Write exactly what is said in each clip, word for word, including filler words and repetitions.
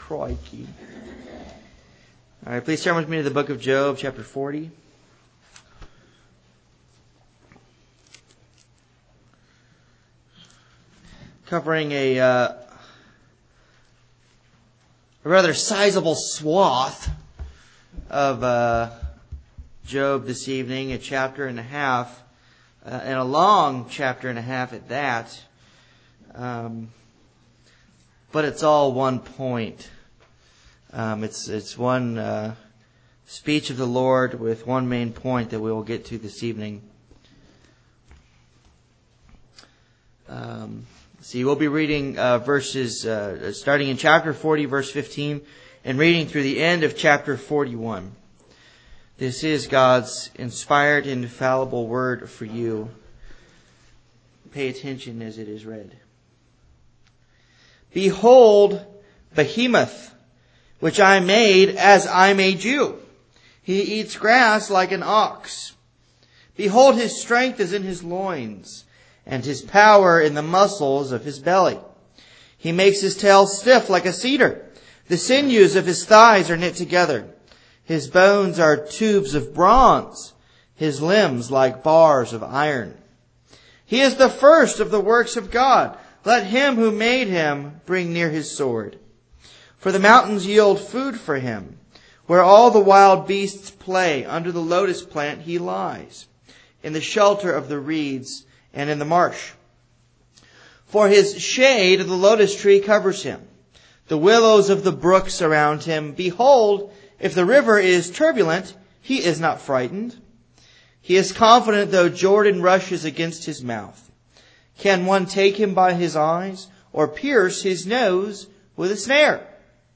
Crikey. All right, please turn with me to the book of Job, chapter forty. Covering a, uh, a rather sizable swath of uh, Job this evening, a chapter and a half, uh, and a long chapter and a half at that. Um, but it's all one point. Um, it's it's one uh, speech of the Lord with one main point that we will get to this evening. Um, see, we'll be reading uh, verses uh, starting in chapter forty, verse fifteen, and reading through the end of chapter forty-one. This is God's inspired, infallible word for you. Pay attention as it is read. Behold, Behemoth, which I made as I made you. He eats grass like an ox. Behold, his strength is in his loins, and his power in the muscles of his belly. He makes his tail stiff like a cedar. The sinews of his thighs are knit together. His bones are tubes of bronze, his limbs like bars of iron. He is the first of the works of God. Let him who made him bring near his sword. For the mountains yield food for him. Where all the wild beasts play, under the lotus plant he lies, in the shelter of the reeds and in the marsh. For his shade of the lotus tree covers him. The willows of the brook surround him. Behold, if the river is turbulent, he is not frightened. He is confident though Jordan rushes against his mouth. Can one take him by his eyes or pierce his nose with a snare?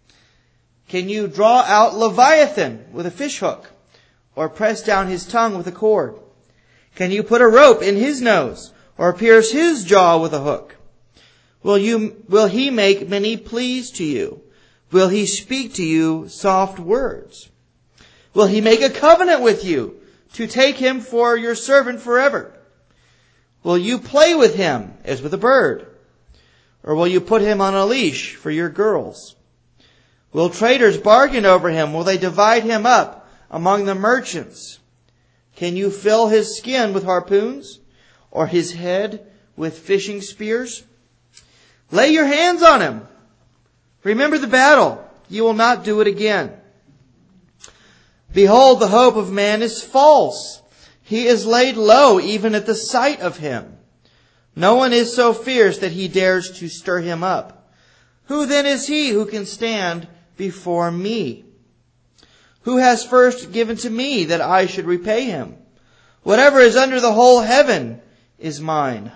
Can you draw out Leviathan with a fishhook or press down his tongue with a cord? Can you put a rope in his nose or pierce his jaw with a hook? Will you, will he make many pleas to you? Will he speak to you soft words? Will he make a covenant with you to take him for your servant forever? Will you play with him as with a bird? Or will you put him on a leash for your girls? Will traders bargain over him? Will they divide him up among the merchants? Can you fill his skin with harpoons or his head with fishing spears? Lay your hands on him. Remember the battle. You will not do it again. Behold, the hope of man is false. He is laid low even at the sight of him. No one is so fierce that he dares to stir him up. Who then is he who can stand before me? Who has first given to me that I should repay him? Whatever is under the whole heaven is mine.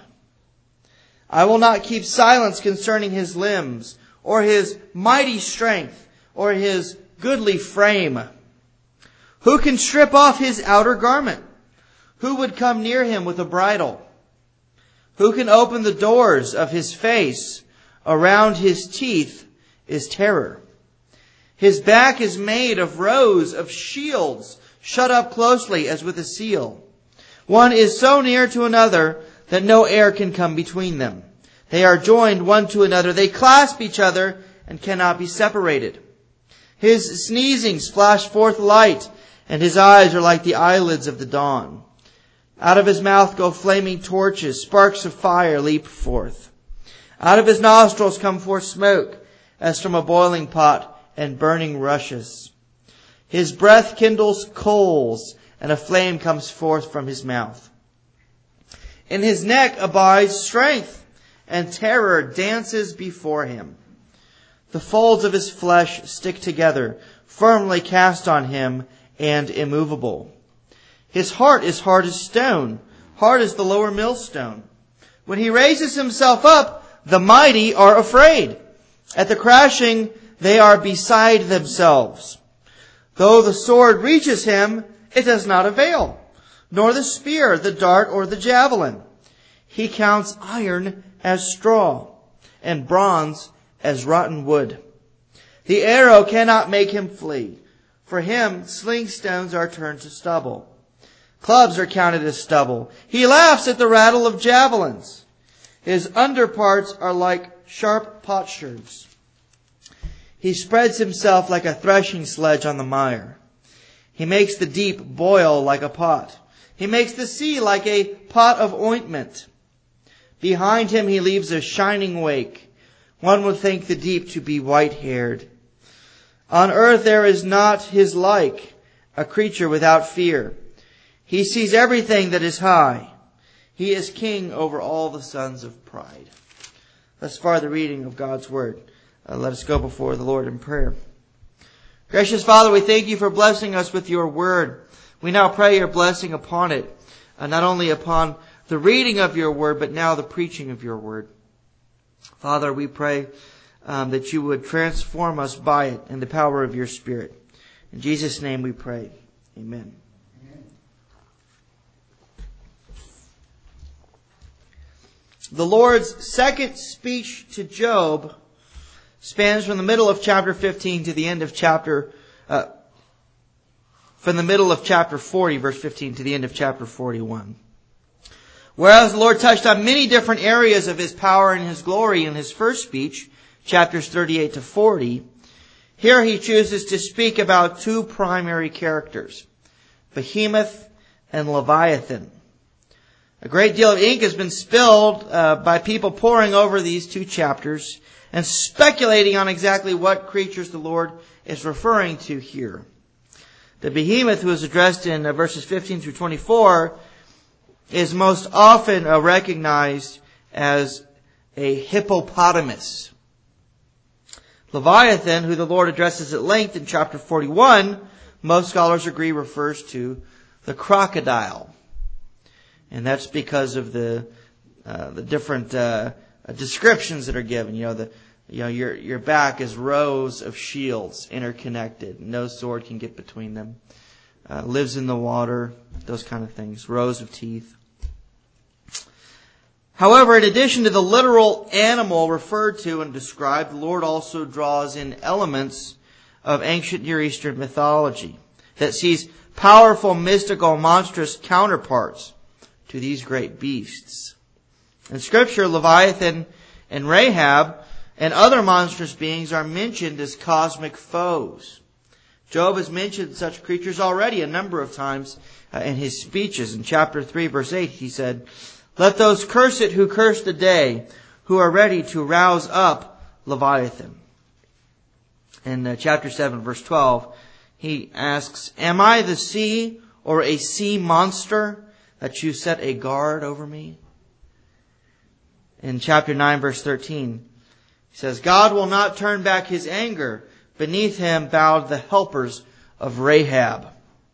I will not keep silence concerning his limbs, or his mighty strength, or his goodly frame. Who can strip off his outer garment? Who would come near him with a bridle? Who can open the doors of his face? Around his teeth is terror. His back is made of rows of shields, shut up closely as with a seal. One is so near to another that no air can come between them. They are joined one to another. They clasp each other and cannot be separated. His sneezings flash forth light, and his eyes are like the eyelids of the dawn. Out of his mouth go flaming torches. Sparks of fire leap forth. Out of his nostrils come forth smoke, as from a boiling pot, and burning rushes. His breath kindles coals, and a flame comes forth from his mouth. In his neck abides strength, and terror dances before him. The folds of his flesh stick together, firmly cast on him, and immovable. His heart is hard as stone, hard as the lower millstone. When he raises himself up, the mighty are afraid. At the crashing, they are beside themselves. Though the sword reaches him, it does not avail, nor the spear, the dart, or the javelin. He counts iron as straw, and bronze as rotten wood. The arrow cannot make him flee. For him, sling stones are turned to stubble. Clubs are counted as stubble. He laughs at the rattle of javelins. His underparts are like sharp potsherds. He spreads himself like a threshing sledge on the mire. He makes the deep boil like a pot. He makes the sea like a pot of ointment. Behind him he leaves a shining wake. One would think the deep to be white-haired. On earth there is not his like, a creature without fear. He sees everything that is high. He is king over all the sons of pride. Thus far the reading of God's word. Uh, let us go before the Lord in prayer. Gracious Father, we thank you for blessing us with your word. We now pray your blessing upon it, uh, not only upon the reading of your word, but now the preaching of your word. Father, we pray um, that you would transform us by it in the power of your Spirit. In Jesus' name we pray. Amen. Amen. The Lord's second speech to Job spans from the middle of chapter fifteen to the end of chapter, uh, from the middle of chapter forty, verse fifteen, to the end of chapter forty-one. Whereas the Lord touched on many different areas of his power and his glory in his first speech, chapters thirty-eight to forty, here he chooses to speak about two primary characters, Behemoth and Leviathan. A great deal of ink has been spilled uh, by people poring over these two chapters and speculating on exactly what creatures the Lord is referring to here. The behemoth, who is addressed in uh, verses fifteen through twenty-four, is most often uh, recognized as a hippopotamus. Leviathan, who the Lord addresses at length in chapter forty-one, most scholars agree refers to the crocodile. And that's because of the uh, the different uh, descriptions that are given. You know, the you know your your back is rows of shields interconnected. No sword can get between them. Uh, lives in the water, those kind of things. Rows of teeth. However, in addition to the literal animal referred to and described, the Lord also draws in elements of ancient Near Eastern mythology that sees powerful, mystical, monstrous counterparts to these great beasts. In Scripture, Leviathan and Rahab and other monstrous beings are mentioned as cosmic foes. Job has mentioned such creatures already a number of times uh, in his speeches. In chapter three, verse eight, he said, "Let those curse it who curse the day, who are ready to rouse up Leviathan." In uh, chapter seven, verse twelve, he asks, "Am I the sea or a sea monster that you set a guard over me?" In chapter nine, verse thirteen, he says, "God will not turn back his anger. Beneath him bowed the helpers of Rahab."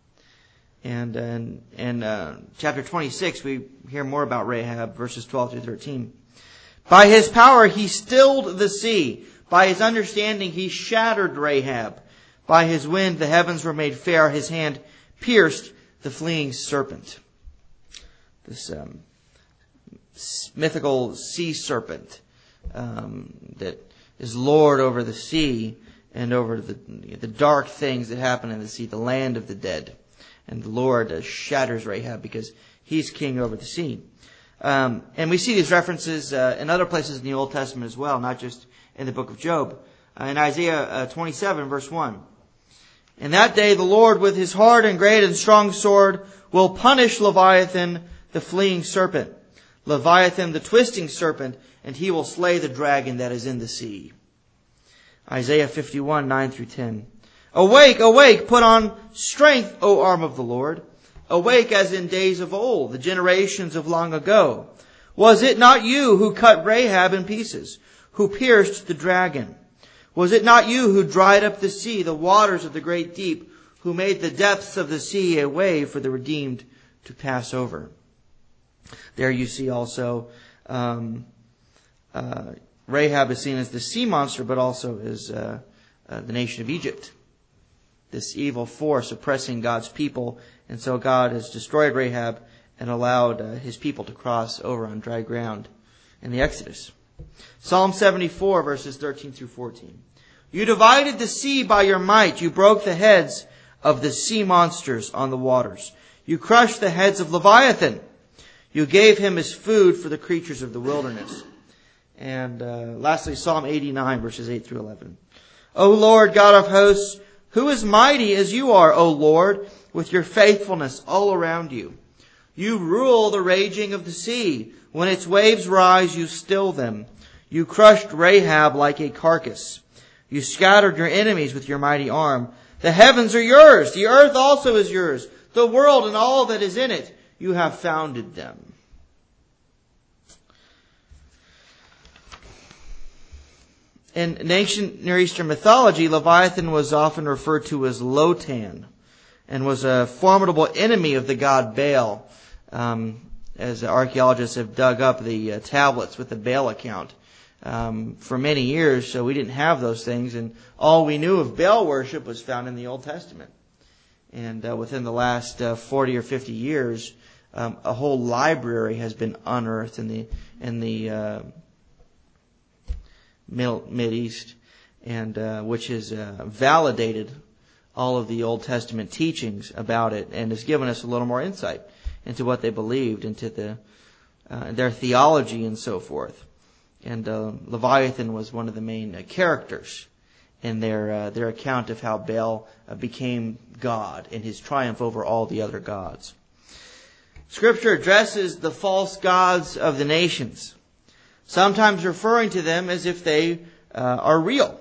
And in, in uh, chapter twenty-six, we hear more about Rahab, verses twelve through thirteen. "By his power he stilled the sea. By his understanding he shattered Rahab. By his wind the heavens were made fair. His hand pierced the fleeing serpent." This um, mythical sea serpent um, that is Lord over the sea and over the, the dark things that happen in the sea, the land of the dead. And the Lord uh, shatters Rahab because he's king over the sea. Um, and we see these references uh, in other places in the Old Testament as well, not just in the book of Job. Uh, in Isaiah uh, twenty-seven, verse one. "In that day the Lord with his hard and great and strong sword will punish Leviathan, the fleeing serpent, Leviathan, the twisting serpent, and he will slay the dragon that is in the sea." Isaiah fifty-one, nine through ten. "Awake, awake, put on strength, O arm of the Lord. Awake as in days of old, the generations of long ago. Was it not you who cut Rahab in pieces, who pierced the dragon? Was it not you who dried up the sea, the waters of the great deep, who made the depths of the sea a way for the redeemed to pass over?" There you see also um, uh, Rahab is seen as the sea monster, but also as uh, uh, the nation of Egypt. This evil force oppressing God's people. And so God has destroyed Rahab and allowed uh, his people to cross over on dry ground in the Exodus. Psalm seventy-four, verses thirteen through fourteen. "You divided the sea by your might. You broke the heads of the sea monsters on the waters. You crushed the heads of Leviathan. You gave him his food for the creatures of the wilderness." And uh, lastly, Psalm eighty-nine, verses eight through eleven. O Lord God of hosts, who is mighty as you are, O Lord, with your faithfulness all around you? You rule the raging of the sea. When its waves rise, you still them. You crushed Rahab like a carcass. You scattered your enemies with your mighty arm. The heavens are yours. The earth also is yours. The world and all that is in it. You have founded them. In ancient Near Eastern mythology, Leviathan was often referred to as Lotan and was a formidable enemy of the god Baal. Um, as archaeologists have dug up the uh, tablets with the Baal account. Um, for many years, so we didn't have those things, and all we knew of Baal worship was found in the Old Testament. And uh, within the last uh, forty or fifty years, um, a whole library has been unearthed in the in the uh, Middle Mid East, and uh, which has uh, validated all of the Old Testament teachings about it, and has given us a little more insight into what they believed, into the uh, their theology, and so forth. And uh, Leviathan was one of the main uh, characters in their uh, their account of how Baal uh, became God in his triumph over all the other gods. Scripture addresses the false gods of the nations, sometimes referring to them as if they uh, are real.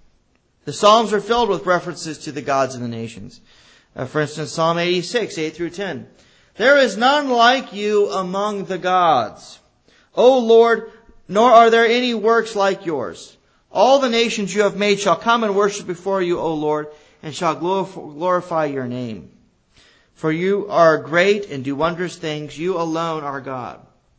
The Psalms are filled with references to the gods of the nations. Uh, for instance, Psalm eighty-six, eight through ten. There is none like you among the gods, O Lord, nor are there any works like yours. All the nations you have made shall come and worship before you, O Lord, and shall glorify your name. For you are great and do wondrous things. You alone are God.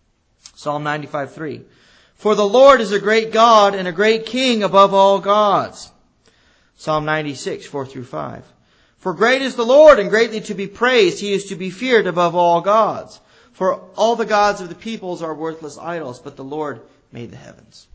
Psalm ninety-five, three. For the Lord is a great God and a great King above all gods. Psalm ninety-six, four through five. For great is the Lord and greatly to be praised. He is to be feared above all gods. For all the gods of the peoples are worthless idols, but the Lord made the heavens.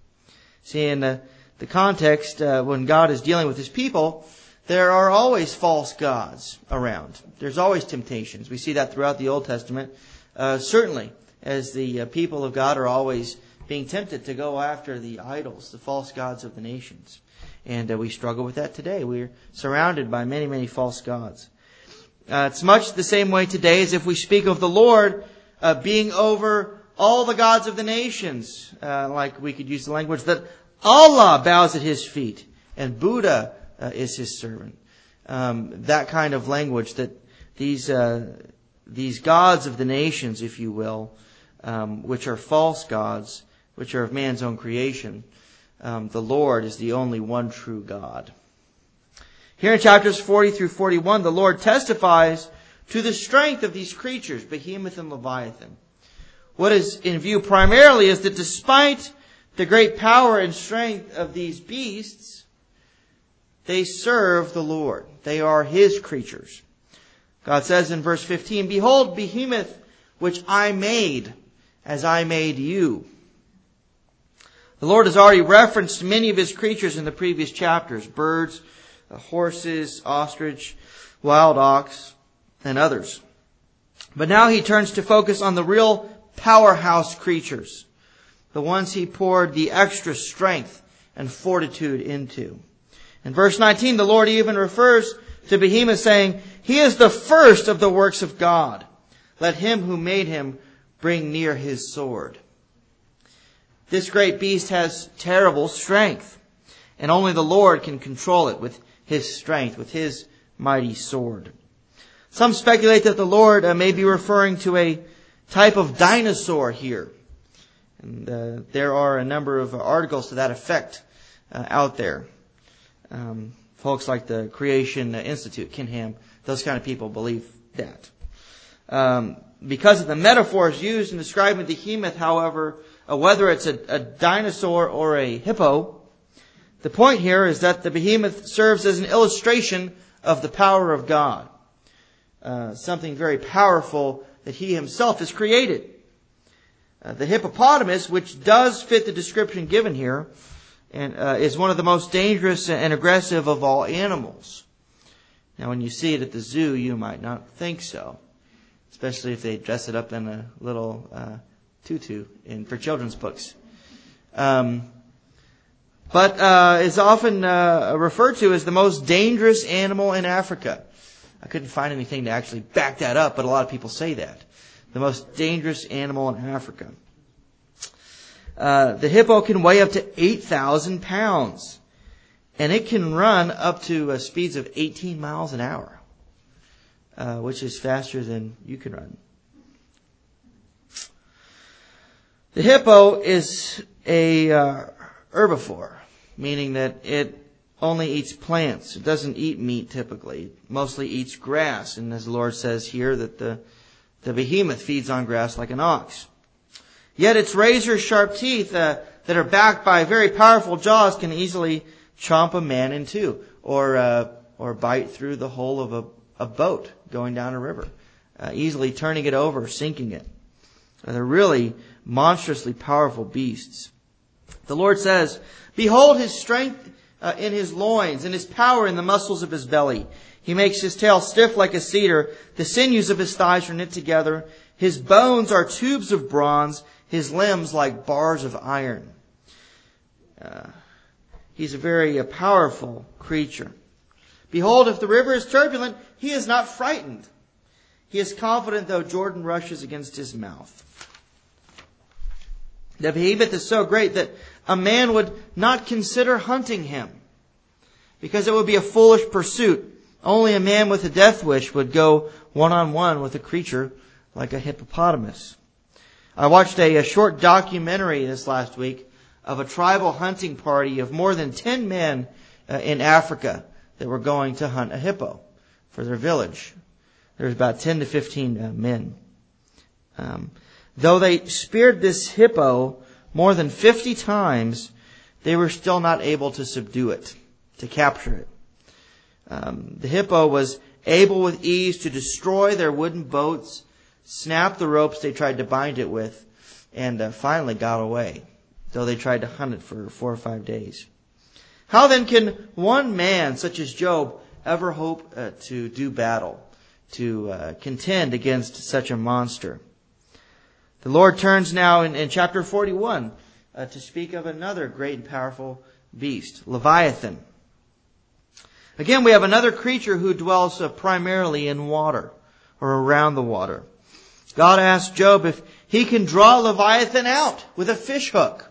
See, in the, the context, uh, when God is dealing with his people, there are always false gods around. There's always temptations. We see that throughout the Old Testament. Uh, certainly, as the uh, people of God are always being tempted to go after the idols, the false gods of the nations. And uh, we struggle with that today. We're surrounded by many, many false gods. Uh, it's much the same way today as if we speak of the Lord uh, being over all the gods of the nations. Uh, like we could use the language that Allah bows at his feet and Buddha uh, is his servant. Um, that kind of language, that these uh, these gods of the nations, if you will, um, which are false gods, which are of man's own creation, um, the Lord is the only one true God. Here in chapters forty through forty-one, the Lord testifies to the strength of these creatures, Behemoth and Leviathan. What is in view primarily is that despite the great power and strength of these beasts, they serve the Lord. They are his creatures. God says in verse fifteen, Behold, Behemoth, which I made, as I made you. The Lord has already referenced many of his creatures in the previous chapters. Birds, horses, ostrich, wild ox, and others. But now he turns to focus on the real powerhouse creatures. The ones he poured the extra strength and fortitude into. In verse nineteen, the Lord even refers to Behemoth saying, He is the first of the works of God. Let him who made him bring near his sword. This great beast has terrible strength, and only the Lord can control it with his strength, with his mighty sword. Some speculate that the Lord uh, may be referring to a type of dinosaur here. And uh, there are a number of articles to that effect uh, out there. Um, folks like the Creation Institute, Ken Ham, those kind of people believe that. Um, because of the metaphors used in describing the behemoth, however, uh, whether it's a, a dinosaur or a hippo, the point here is that the behemoth serves as an illustration of the power of God. Uh, something very powerful that he himself has created. Uh, the hippopotamus, which does fit the description given here, and uh, is one of the most dangerous and aggressive of all animals. Now, when you see it at the zoo, you might not think so, especially if they dress it up in a little uh, tutu in for children's books. Um, but uh, is often uh, referred to as the most dangerous animal in Africa. I couldn't find anything to actually back that up, but a lot of people say that. The most dangerous animal in Africa. Uh, the hippo can weigh up to eight thousand pounds, and it can run up to uh, speeds of eighteen miles an hour, uh, which is faster than you can run. The hippo is a uh, herbivore, meaning that it only eats plants. It doesn't eat meat typically. It mostly eats grass. And as the Lord says here, that the, the behemoth feeds on grass like an ox. Yet its razor-sharp teeth uh, that are backed by very powerful jaws can easily chomp a man in two, or uh, or bite through the hull of a, a boat going down a river, uh, easily turning it over, sinking it. Uh, they're really monstrously powerful beasts. The Lord says, "Behold his strength uh, in his loins, and his power in the muscles of his belly. He makes his tail stiff like a cedar. The sinews of his thighs are knit together. His bones are tubes of bronze, his limbs like bars of iron." Uh, he's a very uh, powerful creature. "Behold, if the river is turbulent, he is not frightened. He is confident though Jordan rushes against his mouth." The behemoth is so great that a man would not consider hunting him, because it would be a foolish pursuit. Only a man with a death wish would go one-on-one with a creature like a hippopotamus. I watched a, a short documentary this last week of a tribal hunting party of more than ten men uh, in Africa that were going to hunt a hippo for their village. There was about ten to fifteen uh, men. Um, though they speared this hippo more than fifty times, they were still not able to subdue it, to capture it. Um, the hippo was able with ease to destroy their wooden boats, snap the ropes they tried to bind it with, and uh, finally got away, though they tried to hunt it for four or five days. How then can one man, such as Job, ever hope uh, to do battle, to uh, contend against such a monster? The Lord turns now in, in chapter forty-one uh, to speak of another great and powerful beast, Leviathan. Again, we have another creature who dwells uh, primarily in water, or around the water. God asked Job if he can draw Leviathan out with a fish hook.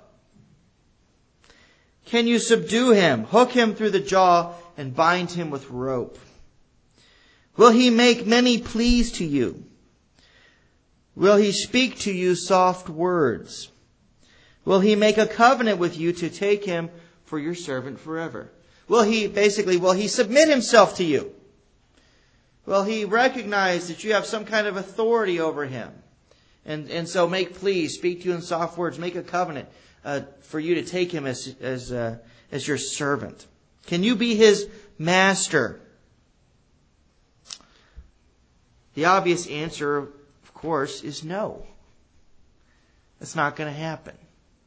Can you subdue him, hook him through the jaw, and bind him with rope? Will he make many pleas to you? Will he speak to you soft words? Will he make a covenant with you to take him for your servant forever? Will he, basically, will he submit himself to you? Will he recognize that you have some kind of authority over him? And, and so make pleas, speak to you in soft words, make a covenant uh, for you to take him as, as, uh, as your servant. Can you be his master? The obvious answer, of course, is no. It's not going to happen.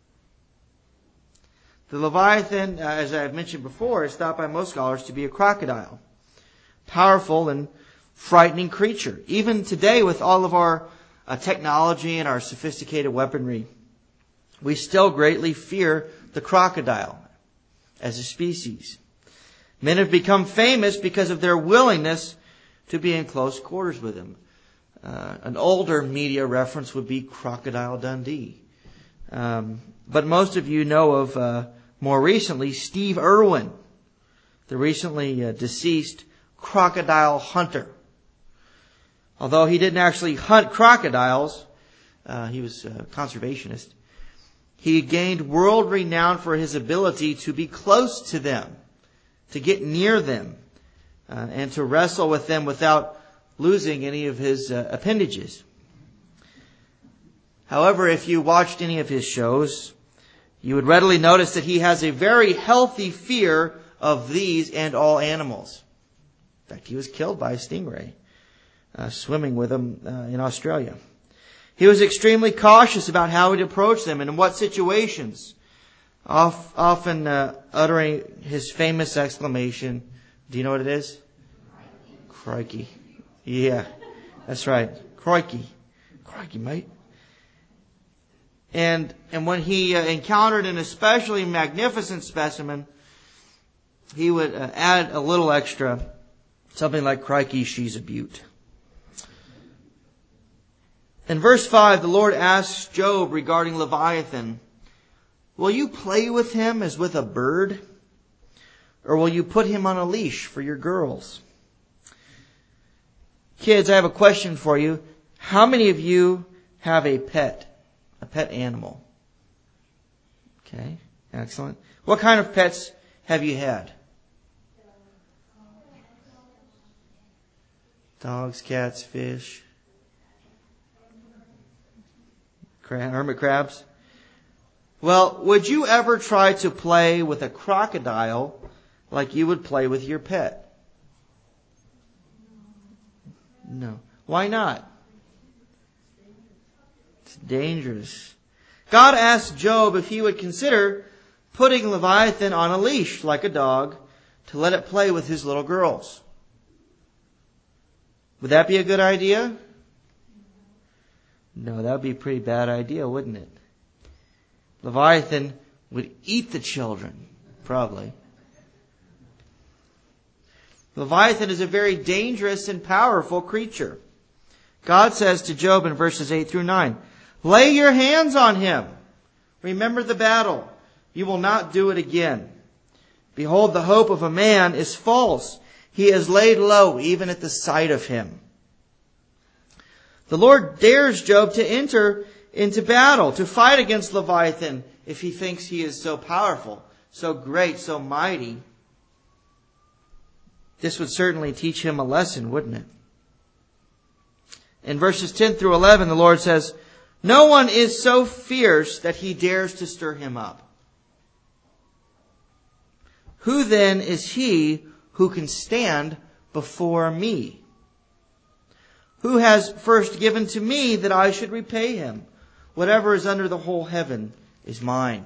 The Leviathan, uh, as I've mentioned before, is thought by most scholars to be a crocodile. Powerful and frightening creature. Even today, with all of our uh, technology and our sophisticated weaponry, we still greatly fear the crocodile as a species. Men have become famous because of their willingness to be in close quarters with him. Uh, an older media reference would be Crocodile Dundee. Um, but most of you know of, uh, more recently, Steve Irwin, the recently uh, deceased crocodile hunter. Although he didn't actually hunt crocodiles, uh, he was a conservationist, he gained world renown for his ability to be close to them, to get near them, uh, and to wrestle with them without losing any of his uh, appendages. However, if you watched any of his shows, you would readily notice that he has a very healthy fear of these and all animals. In fact, he was killed by a stingray uh, swimming with him uh, in Australia. He was extremely cautious about how he'd approach them and in what situations, off, often uh, uttering his famous exclamation, do you know what it is? Crikey. Yeah, that's right. Crikey. Crikey, mate. And, and when he uh, encountered an especially magnificent specimen, he would uh, add a little extra, something like, "Crikey, she's a beaut." In verse five, the Lord asks Job regarding Leviathan, "Will you play with him as with a bird? Or will you put him on a leash for your girls?" Kids, I have a question for you. How many of you have a pet? A pet animal? Okay, excellent. What kind of pets have you had? Dogs, cats, fish, crab, hermit crabs. Well, would you ever try to play with a crocodile like you would play with your pet? No. Why not? It's dangerous. God asked Job if he would consider putting Leviathan on a leash like a dog to let it play with his little girls. Would that be a good idea? No, that would be a pretty bad idea, wouldn't it? Leviathan would eat the children, probably. Leviathan is a very dangerous and powerful creature. God says to Job in verses eight through nine, "Lay your hands on him. Remember the battle. You will not do it again. Behold, the hope of a man is false. He is laid low even at the sight of him." The Lord dares Job to enter into battle, to fight against Leviathan if he thinks he is so powerful, so great, so mighty. This would certainly teach him a lesson, wouldn't it? In verses ten through eleven, the Lord says, "No one is so fierce that he dares to stir him up. Who then is he who can stand before me? Who has first given to me that I should repay him? Whatever is under the whole heaven is mine."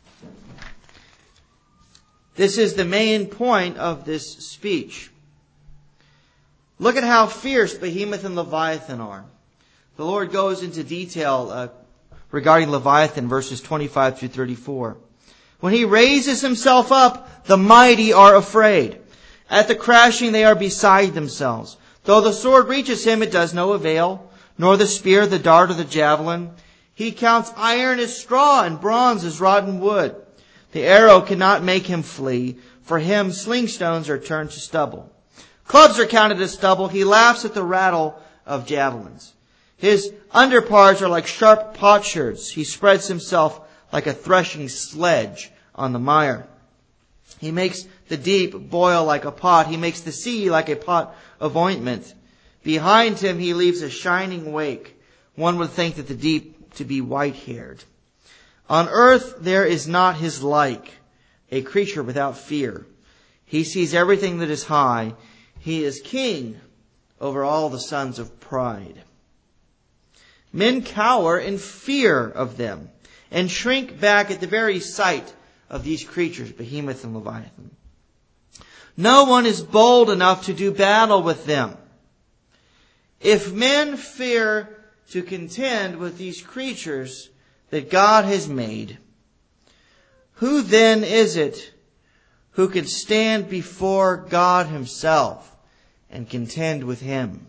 This is the main point of this speech. Look at how fierce Behemoth and Leviathan are. The Lord goes into detail uh, regarding Leviathan, verses twenty-five through thirty-four. "When he raises himself up, the mighty are afraid. At the crashing they are beside themselves. Though the sword reaches him, it does no avail, nor the spear, the dart, or the javelin. He counts iron as straw and bronze as rotten wood. The arrow cannot make him flee. For him, sling stones are turned to stubble. Clubs are counted as stubble. He laughs at the rattle of javelins. His underparts are like sharp potsherds. He spreads himself like a threshing sledge on the mire. He makes the deep boil like a pot. He makes the sea like a pot of ointment. Behind him he leaves a shining wake. One would think that the deep to be white-haired. On earth there is not his like, a creature without fear. He sees everything that is high. He is king over all the sons of pride. Men cower in fear of them and shrink back at the very sight of these creatures, Behemoth and Leviathan. No one is bold enough to do battle with them. If men fear to contend with these creatures that God has made, who then is it who can stand before God himself and contend with him?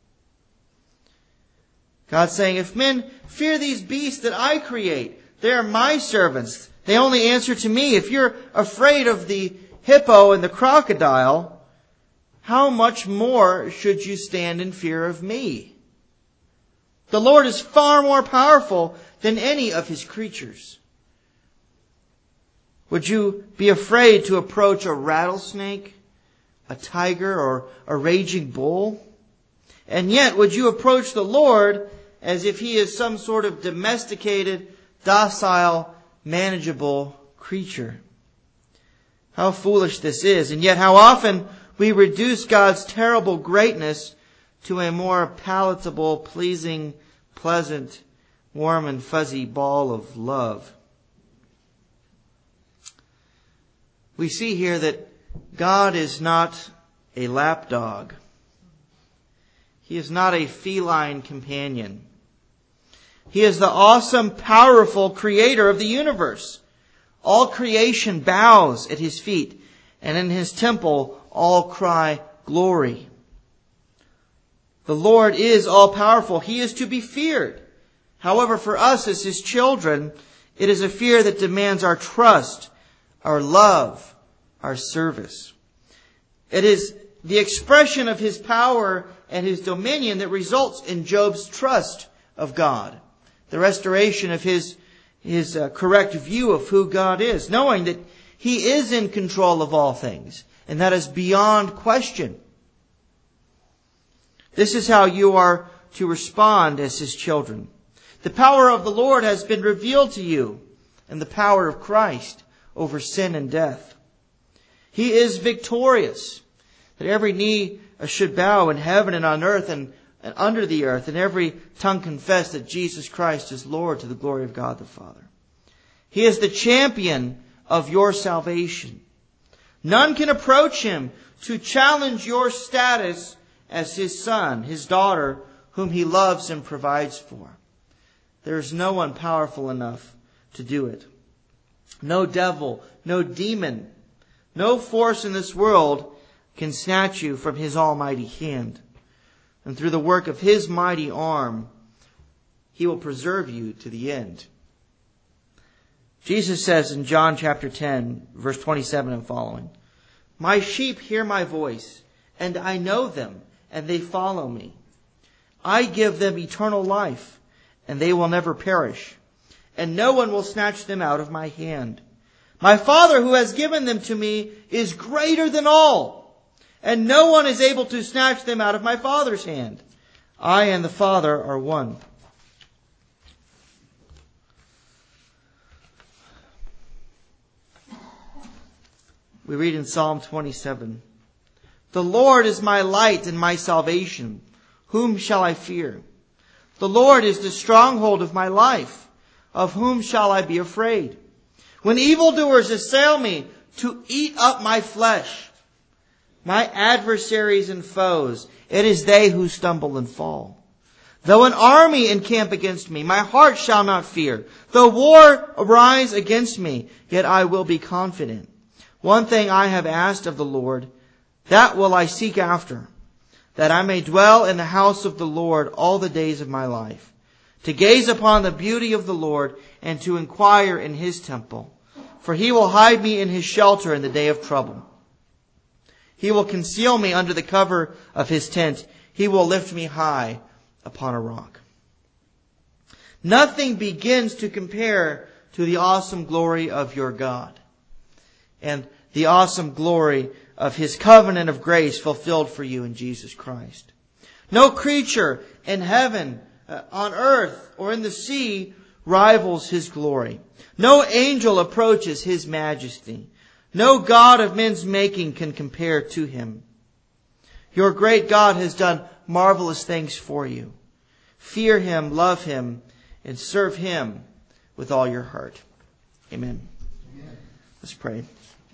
God's saying, if men fear these beasts that I create, they are my servants. They only answer to me. If you're afraid of the hippo and the crocodile, how much more should you stand in fear of me? The Lord is far more powerful than any of his creatures. Would you be afraid to approach a rattlesnake, a tiger, or a raging bull? And yet, would you approach the Lord as if he is some sort of domesticated, docile, manageable creature? How foolish this is, and yet how often we reduce God's terrible greatness to a more palatable, pleasing, pleasant, warm and fuzzy ball of love. We see here that God is not a lapdog. He is not a feline companion. He is the awesome, powerful creator of the universe. All creation bows at his feet, and in his temple all cry, glory. The Lord is all-powerful. He is to be feared. However, for us as his children, it is a fear that demands our trust, our love, our service. It is the expression of his power and his dominion that results in Job's trust of God. The restoration of his, his uh, correct view of who God is, knowing that he is in control of all things, and that is beyond question. This is how you are to respond as his children. The power of the Lord has been revealed to you, and the power of Christ over sin and death. He is victorious, that every knee should bow in heaven and on earth and, and under the earth, and every tongue confess that Jesus Christ is Lord, to the glory of God the Father. He is the champion of your salvation. None can approach him to challenge your status as his son, his daughter, whom he loves and provides for. There is no one powerful enough to do it. No devil, no demon, no force in this world can snatch you from his almighty hand. And through the work of his mighty arm, he will preserve you to the end. Jesus says in John chapter ten, verse twenty-seven and following, "My sheep hear my voice, and I know them, and they follow me. I give them eternal life, and they will never perish, and no one will snatch them out of my hand. My Father who has given them to me is greater than all, and no one is able to snatch them out of my Father's hand. I and the Father are one." We read in Psalm twenty-seven, "The Lord is my light and my salvation. Whom shall I fear? The Lord is the stronghold of my life. Of whom shall I be afraid? When evildoers assail me to eat up my flesh, my adversaries and foes, it is they who stumble and fall. Though an army encamp against me, my heart shall not fear. Though war arise against me, yet I will be confident. One thing I have asked of the Lord, that will I seek after, that I may dwell in the house of the Lord all the days of my life, to gaze upon the beauty of the Lord and to inquire in his temple. For he will hide me in his shelter in the day of trouble. He will conceal me under the cover of his tent. He will lift me high upon a rock." Nothing begins to compare to the awesome glory of your God and the awesome glory of his covenant of grace fulfilled for you in Jesus Christ. No creature in heaven, uh, on earth, or in the sea rivals his glory. No angel approaches his majesty. No God of men's making can compare to him. Your great God has done marvelous things for you. Fear him, love him, and serve him with all your heart. Amen. Amen. Let's pray.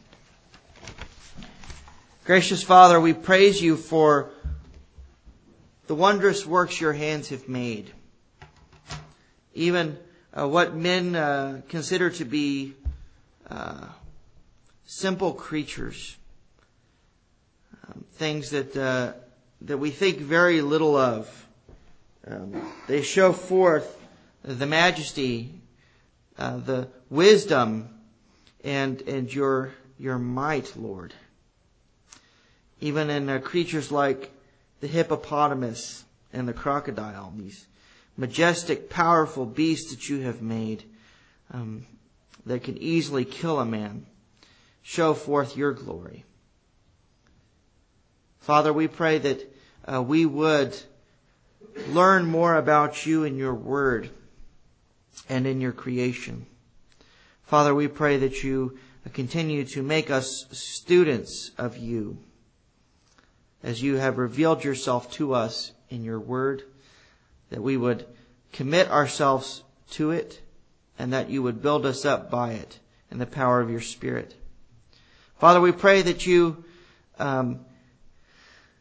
Gracious Father, we praise you for the wondrous works your hands have made. Even uh, what men uh, consider to be uh, simple creatures. Um, things that uh, that we think very little of. Um, they show forth the majesty, uh, the wisdom, and and your your might, Lord. Even in uh, creatures like the hippopotamus and the crocodile, these majestic, powerful beasts that you have made um, that can easily kill a man, show forth your glory. Father, we pray that uh, we would learn more about you in your word and in your creation. Father, we pray that you continue to make us students of you, as you have revealed yourself to us in your word, that we would commit ourselves to it, and that you would build us up by it in the power of your Spirit. Father, we pray that you um,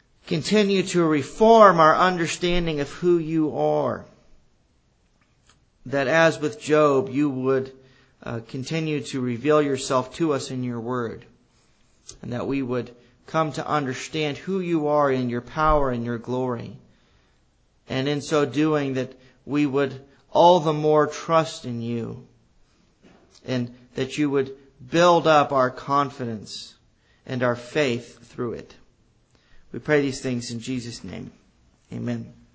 continue to reform our understanding of who you are, that as with Job, you would uh, continue to reveal yourself to us in your word, and that we would come to understand who you are in your power and your glory. And in so doing, that we would all the more trust in you, and that you would build up our confidence and our faith through it. We pray these things in Jesus' name. Amen.